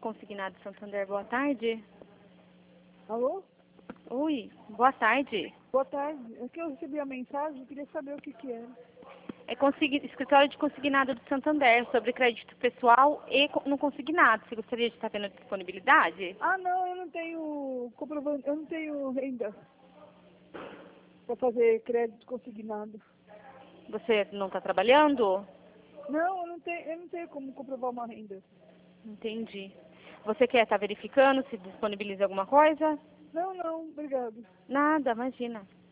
Consignado Santander, boa tarde. Alô? Oi, boa tarde. Boa tarde. É que eu recebi a mensagem, eu queria saber o que que era. É escritório de consignado do Santander, sobre crédito pessoal e no consignado. Você gostaria de estar tendo disponibilidade? Ah, não, eu não tenho comprovante, eu não tenho renda para fazer crédito consignado. Você não está trabalhando? Não, eu não tenho como comprovar uma renda. Entendi. Você quer estar verificando se disponibiliza alguma coisa? Não, obrigado. Nada, imagina.